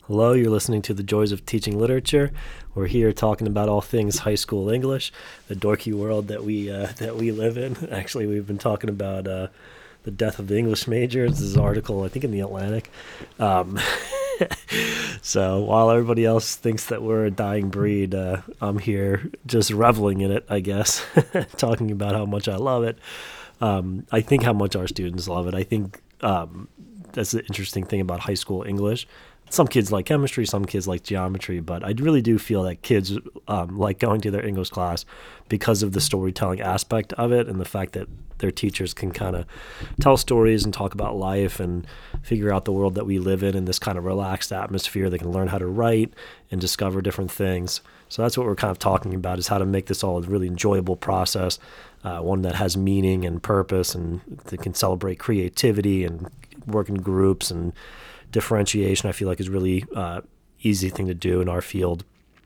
Hello, you're listening to The Joys of Teaching Literature. We're here talking about all things high school English, the dorky world that we live in. Actually, we've been talking about the death of the English major. This is an article, I think, in The Atlantic. So while everybody else thinks that we're a dying breed, I'm here just reveling in it, I guess, talking about how much I love it. I think how much our students love it. I think that's the interesting thing about high school English. Some kids like chemistry, some kids like geometry, but I really do feel that kids like going to their English class because of the storytelling aspect of it and the fact that their teachers can kind of tell stories and talk about life and figure out the world that we live in this kind of relaxed atmosphere. They can learn how to write and discover different things. So that's what we're kind of talking about, is how to make this all a really enjoyable process, one that has meaning and purpose, and that can celebrate creativity and work in groups, and differentiation I feel like is really easy thing to do in our field.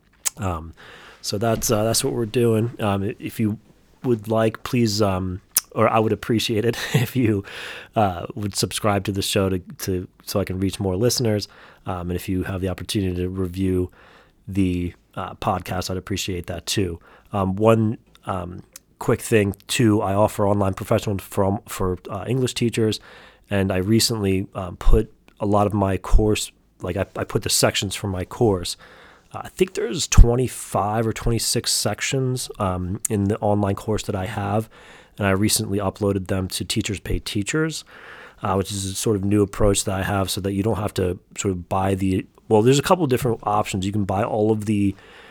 So that's what we're doing. If you would like, please, or I would appreciate it if you would subscribe to the show to so I can reach more listeners. And if you have the opportunity to review the podcast, I'd appreciate that too. One quick thing too, I offer online professional for English teachers, and I recently put a lot of my course, like I put the sections for my course. I think there's 25 or 26 sections in the online course that I have, and I recently uploaded them to Teachers Pay Teachers, which is a sort of new approach that I have, so that you don't have to sort of buy there's a couple of different options. You can buy all of the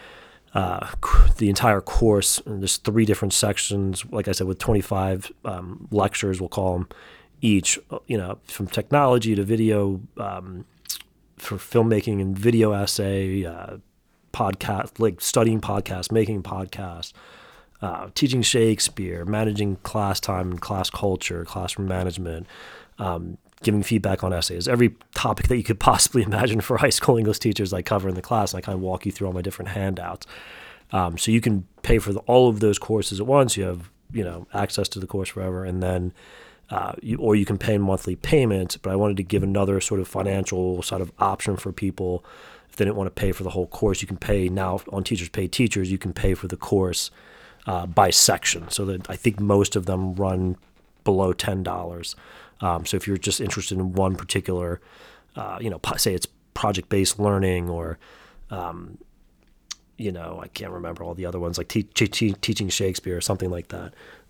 entire course, and there's 3 different sections, like I said, with 25 lectures, we'll call them, each, from technology to video, for filmmaking and video essay, podcast, like studying podcasts, making podcasts, teaching Shakespeare, managing class time and class culture, classroom management, giving feedback on essays, every topic that you could possibly imagine for high school English teachers I cover in the class, and I kind of walk you through all my different handouts. So you can pay for all of those courses at once. You have, access to the course forever, and then or you can pay monthly payments. But I wanted to give another sort of financial sort of option for people. If they didn't want to pay for the whole course, you can pay now on Teachers Pay Teachers. You can pay for the course by section, so that I think most of them run below $10. So if you're just interested in one particular, say it's project-based learning, or I can't remember all the other ones, like teaching Shakespeare or something like that.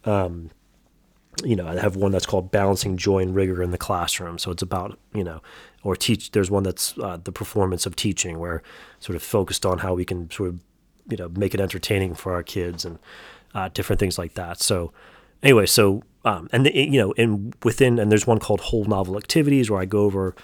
I have one that's called Balancing Joy and Rigor in the Classroom. So it's about, there's one that's the performance of teaching, where sort of focused on how we can sort of, make it entertaining for our kids, and different things like that. So anyway, and there's one called Whole Novel Activities, where I go over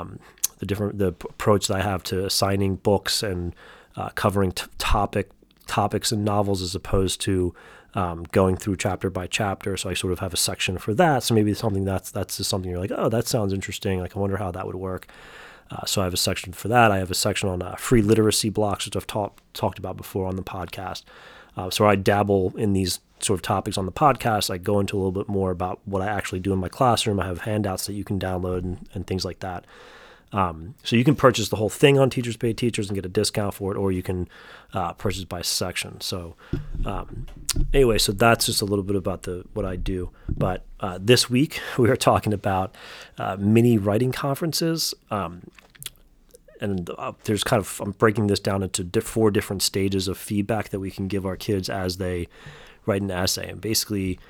the approach that I have to assigning books and covering topics and novels, as opposed to going through chapter by chapter. So I sort of have a section for that. So maybe something that's just something you're like, oh, that sounds interesting. Like, I wonder how that would work. So I have a section for that. I have a section on free literacy blocks, which I've talked about before on the podcast. So I dabble in these sort of topics on the podcast. I go into a little bit more about what I actually do in my classroom. I have handouts that you can download and things like that. So you can purchase the whole thing on Teachers Pay Teachers and get a discount for it, or you can purchase by section. So anyway, so that's just a little bit about what I do. But this week we are talking about mini writing conferences. And there's I'm breaking this down into 4 different stages of feedback that we can give our kids as they write an essay. And basically,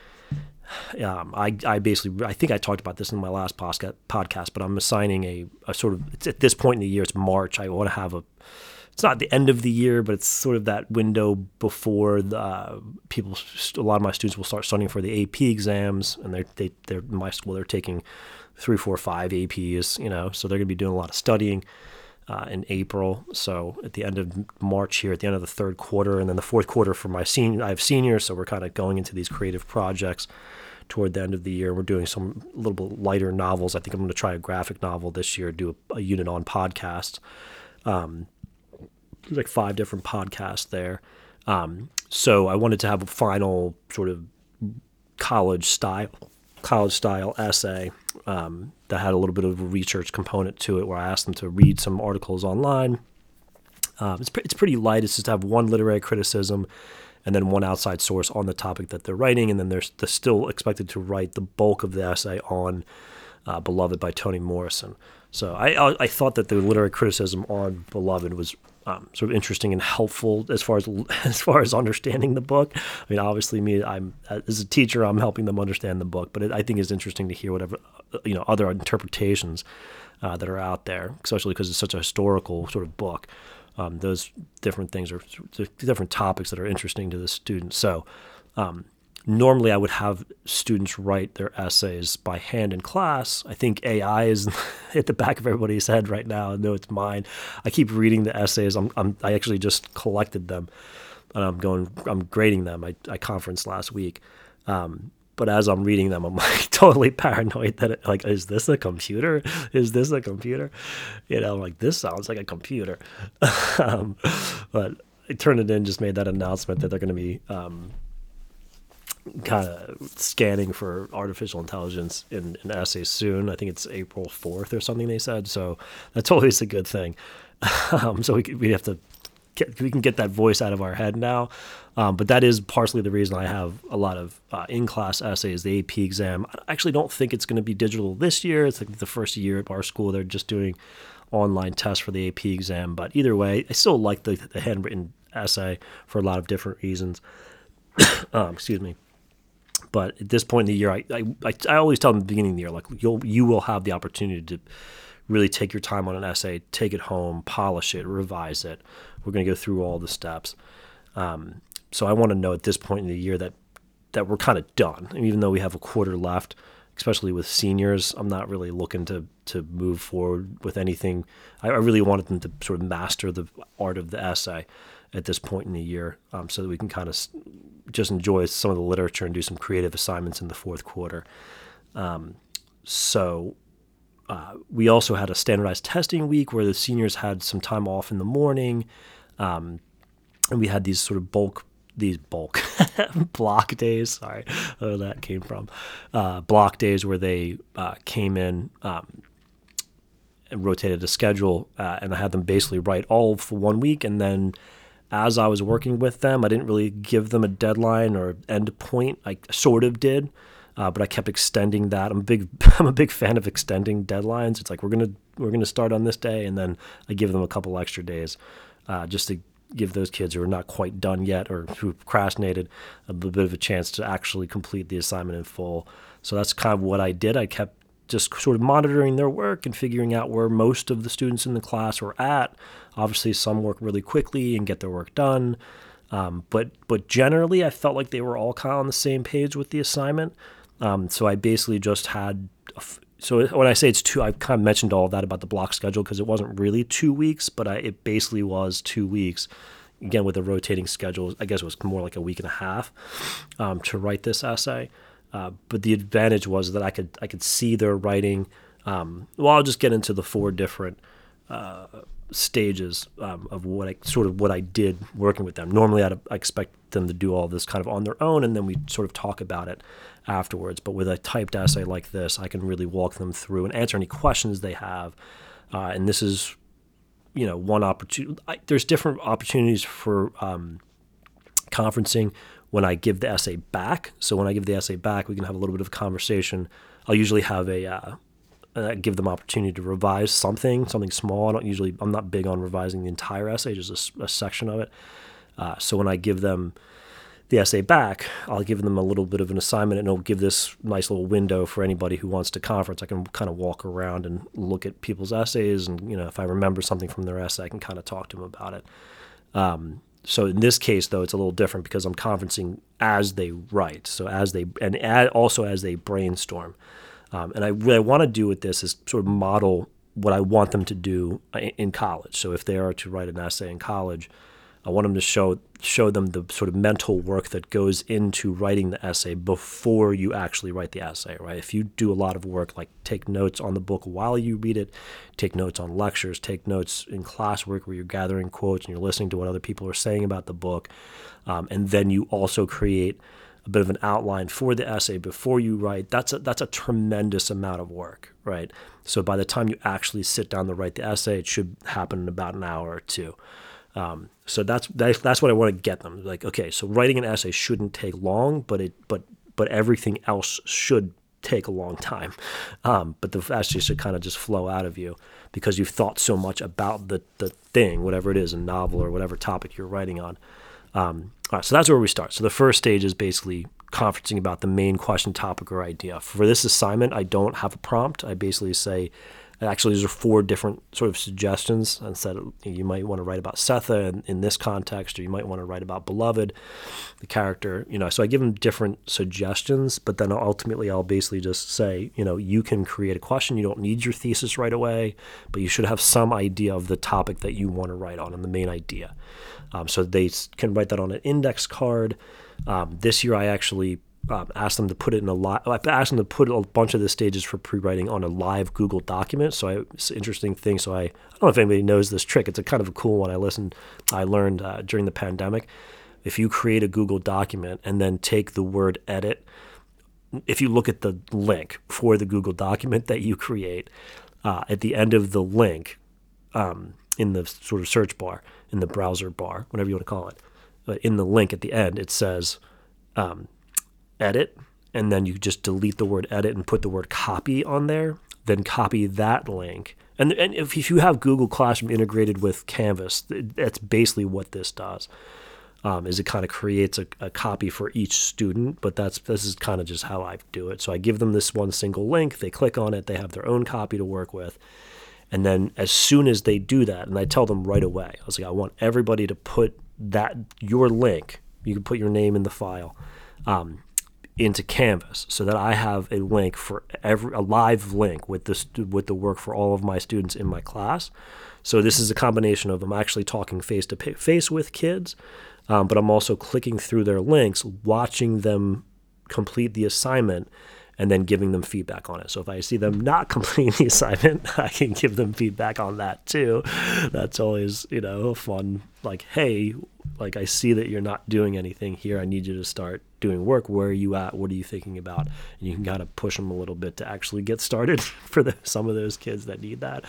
I think I talked about this in my last podcast, but I'm assigning a sort of, it's at this point in the year, it's March. I want to have it's not the end of the year, but it's sort of that window before a lot of my students will start studying for the AP exams, and they're in my school, they're taking 3, 4, 5 APs, so they're going to be doing a lot of studying in April. So at the end of March here, at the end of the 3rd quarter, and then the 4th quarter for I have seniors, so we're kind of going into these creative projects toward the end of the year. We're doing some little bit lighter novels. I think I'm going to try a graphic novel this year, do a unit on podcasts. There's like 5 different podcasts there. So I wanted to have a final sort of college style college-style essay that had a little bit of a research component to it, where I asked them to read some articles online. It's pretty light. It's just to have one literary criticism and then one outside source on the topic that they're writing, and then they're still expected to write the bulk of the essay on Beloved by Toni Morrison. So I thought that the literary criticism on Beloved was sort of interesting and helpful as far as understanding the book. I mean, obviously, I'm as a teacher, I'm helping them understand the book, but I think it's interesting to hear whatever other interpretations that are out there, especially because it's such a historical sort of book. Those different things are different topics that are interesting to the students. So normally I would have students write their essays by hand in class. I think AI is at the back of everybody's head right now. I know it's mine. I keep reading the essays. I actually just collected them, and I'm grading them. I conferenced last week. But as I'm reading them, I'm like totally paranoid that is this a computer? Is this a computer? I'm like, this sounds like a computer. But Turnitin just made that announcement that they're going to be kind of scanning for artificial intelligence in essays soon. I think it's April 4th or something they said. So that's always a good thing. So we have to we can get that voice out of our head now. But that is partially the reason I have a lot of in-class essays, the AP exam. I actually don't think it's going to be digital this year. It's like the first year at our school. They're just doing online tests for the AP exam. But either way, I still like the handwritten essay for a lot of different reasons. Excuse me. But at this point in the year, I always tell them at the beginning of the year, like you will have the opportunity to really take your time on an essay, take it home, polish it, revise it. We're going to go through all the steps. So I want to know at this point in the year that we're kind of done. And even though we have a quarter left, especially with seniors, I'm not really looking to move forward with anything. I really wanted them to sort of master the art of the essay at this point in the year, so that we can kind of just enjoy some of the literature and do some creative assignments in the fourth quarter. We also had a standardized testing week where the seniors had some time off in the morning, and we had these sort of bulk block days. Sorry, where that came from. Block days where they came in and rotated a schedule, and I had them basically write all for 1 week, and then as I was working with them, I didn't really give them a deadline or end point. I sort of did. But I kept extending that. I'm a big fan of extending deadlines. It's like we're gonna start on this day, and then I give them a couple extra days, just to give those kids who are not quite done yet or who procrastinated a little bit of a chance to actually complete the assignment in full. So that's kind of what I did. I kept just sort of monitoring their work and figuring out where most of the students in the class were at. Obviously, some work really quickly and get their work done, but generally, I felt like they were all kind of on the same page with the assignment. So I basically just had, so when I say it's I kind of mentioned all of that about the block schedule because it wasn't really 2 weeks, but it basically was 2 weeks, again, with a rotating schedule. I guess it was more like a week and a half to write this essay. But the advantage was that I could see their writing. I'll just get into the 4 different stages of what I did working with them. Normally, I expect them to do all this kind of on their own, and then we sort of talk about it afterwards. But with a typed essay like this, I can really walk them through and answer any questions they have. And this is, one opportunity. There's different opportunities for conferencing when I give the essay back. So when I give the essay back, we can have a little bit of a conversation. I'll usually have give them opportunity to revise something small. I'm not big on revising the entire essay, just a section of it. So when I give them the essay back, I'll give them a little bit of an assignment, and it'll give this nice little window for anybody who wants to conference. I can kind of walk around and look at people's essays, and if I remember something from their essay, I can kind of talk to them about it. So in this case, though, it's a little different because I'm conferencing as they write, also as they brainstorm. And what I want to do with this is sort of model what I want them to do in college. So if they are to write an essay in college, I want them to show them the sort of mental work that goes into writing the essay before you actually write the essay, right? If you do a lot of work, like take notes on the book while you read it, take notes on lectures, take notes in classwork where you're gathering quotes and you're listening to what other people are saying about the book, and then you also create a bit of an outline for the essay before you write, that's a tremendous amount of work, right? So by the time you actually sit down to write the essay, it should happen in about an hour or two. So that's what I want to get them. Like, okay, so writing an essay shouldn't take long, but everything else should take a long time. But the essay should kind of just flow out of you because you've thought so much about the thing, whatever it is, a novel or whatever topic you're writing on. All right, so that's where we start. So the first stage is basically conferencing about the main question, topic, or idea. For this assignment, I don't have a prompt. I basically say, actually, these are 4 different sort of suggestions. And said you might want to write about Setha in this context, or you might want to write about Beloved, the character. So I give them different suggestions, but then ultimately I'll basically just say, you can create a question. You don't need your thesis right away, but you should have some idea of the topic that you want to write on and the main idea. So they can write that on an index card. This year I actually asked them to put it in I asked them to put a bunch of the stages for pre-writing on a live Google document. So it's an interesting thing. So I don't know if anybody knows this trick. It's a kind of a cool one I learned during the pandemic. If you create a Google document and then take the word edit, if you look at the link for the Google document that you create, at the end of the link, in the sort of search bar, in the browser bar, whatever you want to call it, but in the link at the end, it says edit, and then you just delete the word edit and put the word copy on there, then copy that link. And if you have Google Classroom integrated with Canvas, that's basically what this does, is it kind of creates a copy for each student, but this is kind of just how I do it. So I give them this one single link, they click on it, they have their own copy to work with. And then as soon as they do that, and I tell them right away, I was like, I want everybody to put your link, you can put your name in the file, into Canvas, so that I have a link for a live link with the work for all of my students in my class. So this is a combination of I'm actually talking face to face with kids, but I'm also clicking through their links, watching them complete the assignment, and then giving them feedback on it. So if I see them not completing the assignment, I can give them feedback on that too. That's always, fun. Like, hey, I see that you're not doing anything here. I need you to start doing work. Where are you at? What are you thinking about? And you can kind of push them a little bit to actually get started for some of those kids that need that.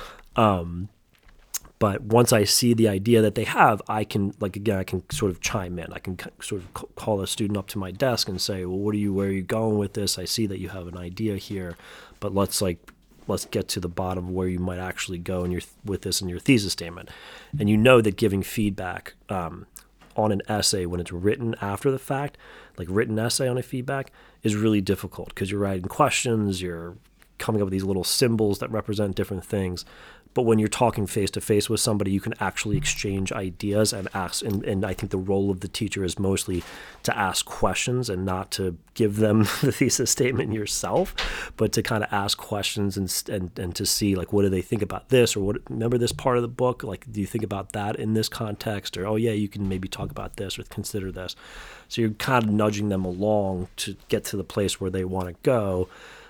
But once I see the idea that they have, I can sort of chime in. I can sort of call a student up to my desk and say, well, where are you going with this? I see that you have an idea here, but let's get to the bottom of where you might actually go with this in your thesis statement. And that giving feedback on an essay when it's written after the fact, like written essay on a feedback, is really difficult because you're writing questions, you're coming up with these little symbols that represent different things. But when you're talking face-to-face with somebody, you can actually exchange ideas and ask. And I think the role of the teacher is mostly to ask questions and not to give them the thesis statement yourself, but to kind of ask questions and to see, what do they think about this? Or remember this part of the book? Do you think about that in this context? Or, oh, yeah, you can maybe talk about this or consider this. So you're kind of nudging them along to get to the place where they want to go.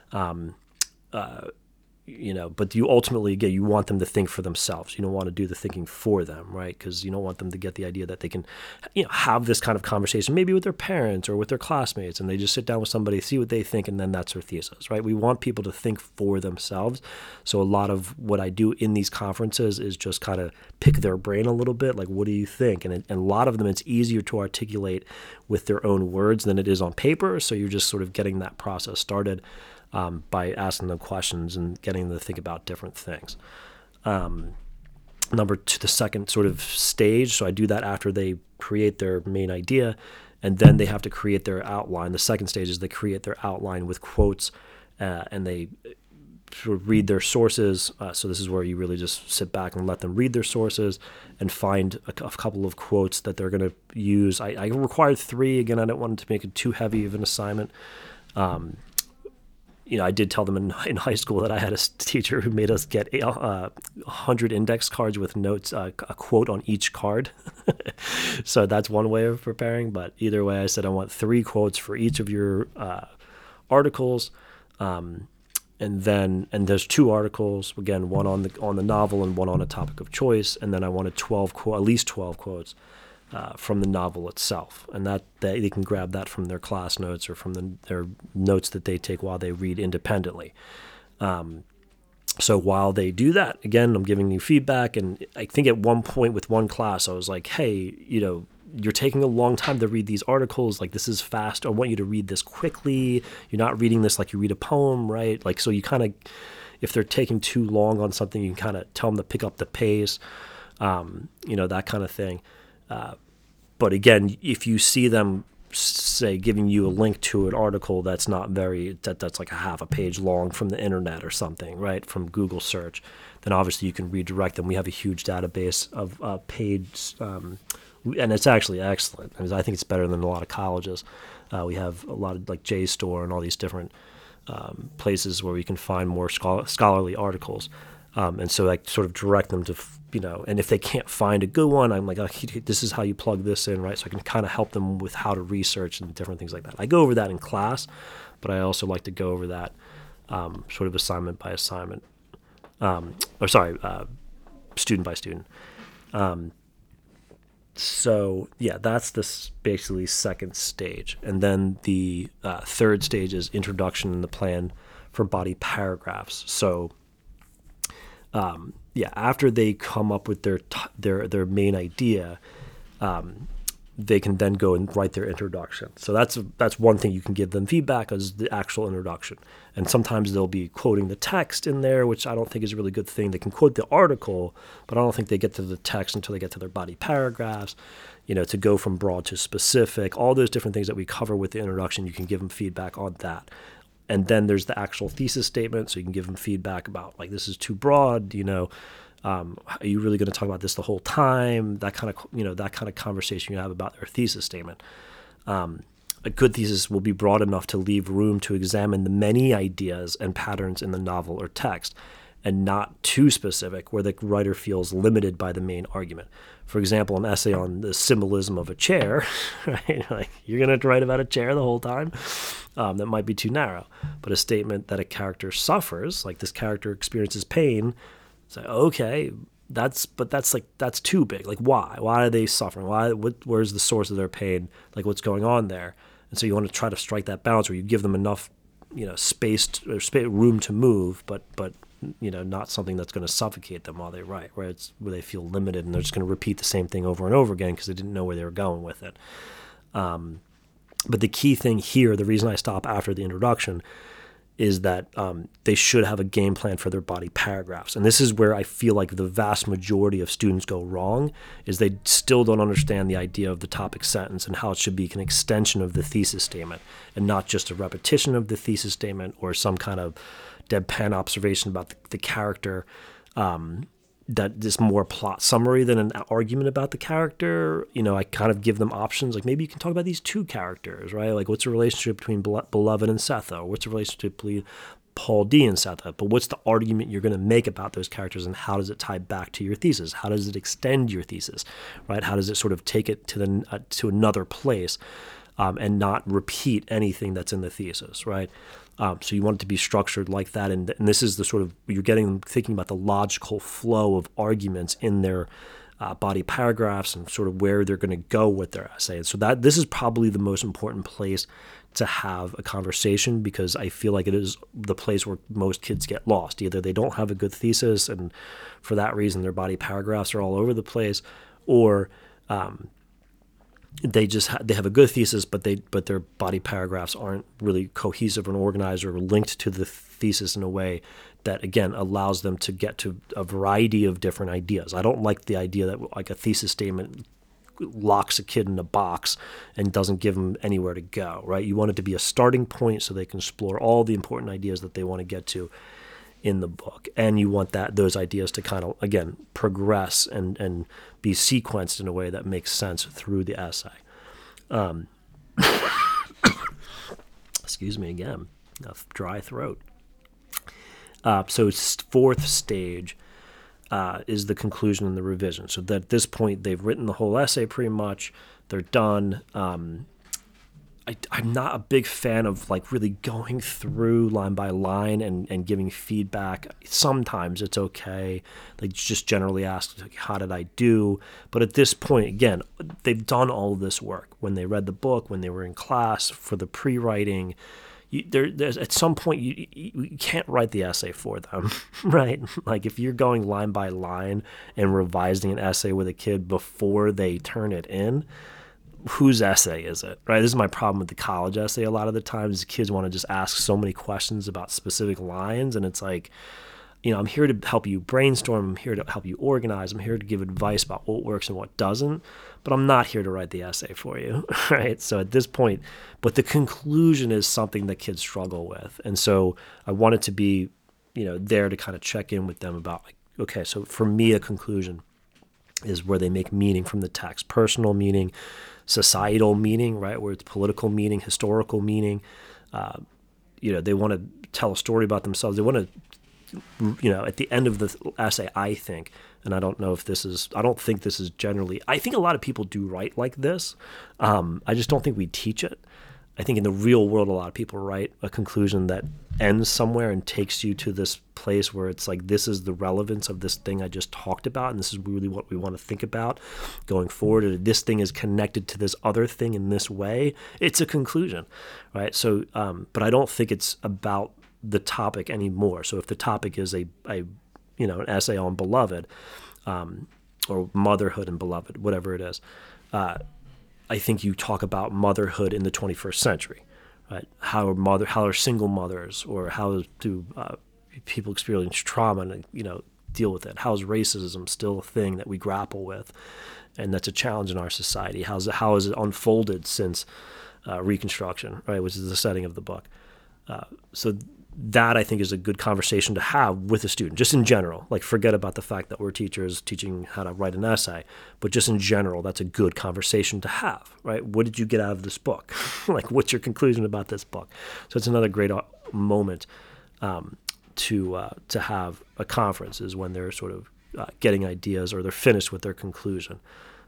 But you ultimately, you want them to think for themselves. You don't want to do the thinking for them, right? Because you don't want them to get the idea that they can, have this kind of conversation maybe with their parents or with their classmates, and they just sit down with somebody, see what they think, and then that's their thesis, right? We want people to think for themselves. So a lot of what I do in these conferences is just kind of pick their brain a little bit, like, what do you think? And a lot of them, it's easier to articulate with their own words than it is on paper. So you're just sort of getting that process started. By asking them questions and getting them to think about different things. Number 2, the second sort of stage, so I do that after they create their main idea, and then they have to create their outline. The second stage is they create their outline with quotes, and they sort of read their sources. So this is where you really just sit back and let them read their sources and find a couple of quotes that they're going to use. I required 3. Again, I didn't want to make it too heavy of an assignment. I did tell them in high school that I had a teacher who made us get 100 index cards with notes, a quote on each card. So that's one way of preparing. But either way, I said I want 3 quotes for each of your articles, and there's 2 articles. Again, one on the novel and one on a topic of choice. And then I wanted at least 12 quotes from the novel itself, and that they can grab that from their class notes or from their notes that they take while they read independently. So while they do that, again, I'm giving you feedback, and I think at one point with one class, I was like, hey, you're taking a long time to read these articles. Like, this is fast. I want you to read this quickly. You're not reading this like you read a poem, right? Like, so you kind of, if they're taking too long on something, you can kind of tell them to pick up the pace, that kind of thing. But again, if you see them, say, giving you a link to an article that's not that's like a half a page long from the internet or something, right, from Google search, then obviously you can redirect them. We have a huge database of paid, and it's actually excellent. I think it's better than a lot of colleges. We have a lot of like JSTOR and all these different places where we can find more scholarly articles. And so I sort of direct them to, and if they can't find a good one, I'm like, this is how you plug this in, right? So I can kind of help them with how to research and different things like that. I go over that in class, but I also like to go over that sort of assignment by assignment. Student by student. So yeah, that's this basically second stage. And then the third stage is introduction and the plan for body paragraphs. So after they come up with their main idea, they can then go and write their introduction. So that's one thing you can give them feedback as the actual introduction. And sometimes they'll be quoting the text in there, which I don't think is a really good thing. They can quote the article, but I don't think they get to the text until they get to their body paragraphs. To go from broad to specific, all those different things that we cover with the introduction, you can give them feedback on that. And then there's the actual thesis statement, so you can give them feedback about, like, this is too broad, are you really going to talk about this the whole time? That kind of conversation you have about their thesis statement. A good thesis will be broad enough to leave room to examine the many ideas and patterns in the novel or text, and not too specific where the writer feels limited by the main argument. For example, an essay on the symbolism of a chair, right? Like, you're going to write about a chair the whole time? That might be too narrow. But a statement that a character suffers, like this character experiences pain, say, okay, that's too big. Like, why? Why are they suffering? Where's the source of their pain? Like, what's going on there? And so you want to try to strike that balance where you give them enough, room to move, but not something that's going to suffocate them while they write, where they feel limited and they're just going to repeat the same thing over and over again because they didn't know where they were going with it. But the key thing here, the reason I stop after the introduction, is that they should have a game plan for their body paragraphs. And this is where I feel like the vast majority of students go wrong, is they still don't understand the idea of the topic sentence and how it should be an extension of the thesis statement and not just a repetition of the thesis statement or some kind of deadpan observation about the character that is more plot summary than an argument about the character. I kind of give them options, like, maybe you can talk about these two characters, right? Like, what's the relationship between Beloved and Setha? What's the relationship between Paul D and Setha? But what's the argument you're going to make about those characters, and how does it tie back to your thesis? How does it extend your thesis, right? How does it sort of take it to another place and not repeat anything that's in the thesis, right? So you want it to be structured like that, and this is the sort of, you're getting them thinking about the logical flow of arguments in their body paragraphs and sort of where they're going to go with their essay. And so this is probably the most important place to have a conversation, because I feel like it is the place where most kids get lost. Either they don't have a good thesis, and for that reason their body paragraphs are all over the place, or they have a good thesis, but their body paragraphs aren't really cohesive and organized or linked to the thesis in a way that, again, allows them to get to a variety of different ideas. I don't like the idea that, like, a thesis statement locks a kid in a box and doesn't give them anywhere to go, right? You want it to be a starting point so they can explore all the important ideas that they want to get to in the book, and you want those ideas to kind of, again, progress and be sequenced in a way that makes sense through the essay. Excuse me again, a dry throat. So fourth stage is the conclusion and the revision. So that at this point they've written the whole essay pretty much. They're done. I'm not a big fan of like really going through line by line and giving feedback. Sometimes it's okay. Like just generally ask, like, how did I do? But at this point, again, they've done all of this work when they read the book, when they were in class for the pre-writing. There's at some point you can't write the essay for them, right? Like if you're going line by line and revising an essay with a kid before they turn it in, whose essay is it, right? This is my problem with the college essay. A lot of the times kids want to just ask so many questions about specific lines, and it's like, I'm here to help you brainstorm. I'm here to help you organize. I'm here to give advice about what works and what doesn't, but I'm not here to write the essay for you, right? So at this point, but the conclusion is something that kids struggle with. And so I wanted to be, there to kind of check in with them about like, okay, so for me, a conclusion is where they make meaning from the text, personal meaning, societal meaning, right? Where it's political meaning, historical meaning. They want to tell a story about themselves. They want to, at the end of the essay, I think, and I don't think this is generally, I think a lot of people do write like this. I just don't think we teach it. I think in the real world, a lot of people write a conclusion that ends somewhere and takes you to this place where it's like, this is the relevance of this thing I just talked about, and this is really what we want to think about going forward. And this thing is connected to this other thing in this way. It's a conclusion, right? So, but I don't think it's about the topic anymore. So if the topic is an essay on Beloved, or motherhood and Beloved, whatever it is, I think you talk about motherhood in the 21st century, right? How are single mothers, or how do people experience trauma and deal with it? How is racism still a thing that we grapple with, and that's a challenge in our society? How has it unfolded since Reconstruction, right, which is the setting of the book? So that I think is a good conversation to have with a student, just in general. Like forget about the fact that we're teachers teaching how to write an essay, but just in general, that's a good conversation to have, right? What did you get out of this book? Like, what's your conclusion about this book? So it's another great moment to have a conference, is when they're sort of getting ideas, or they're finished with their conclusion.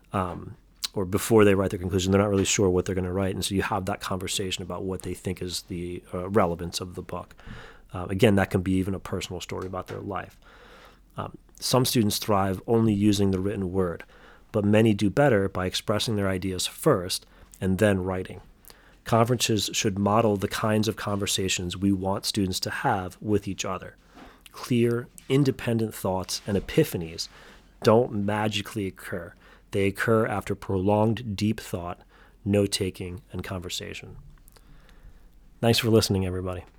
Or before they write their conclusion, they're not really sure what they're going to write. And so you have that conversation about what they think is the relevance of the book. Again, that can be even a personal story about their life. Some students thrive only using the written word, but many do better by expressing their ideas first and then writing. Conferences should model the kinds of conversations we want students to have with each other. Clear, independent thoughts and epiphanies don't magically occur. They occur after prolonged deep thought, note-taking, and conversation. Thanks for listening, everybody.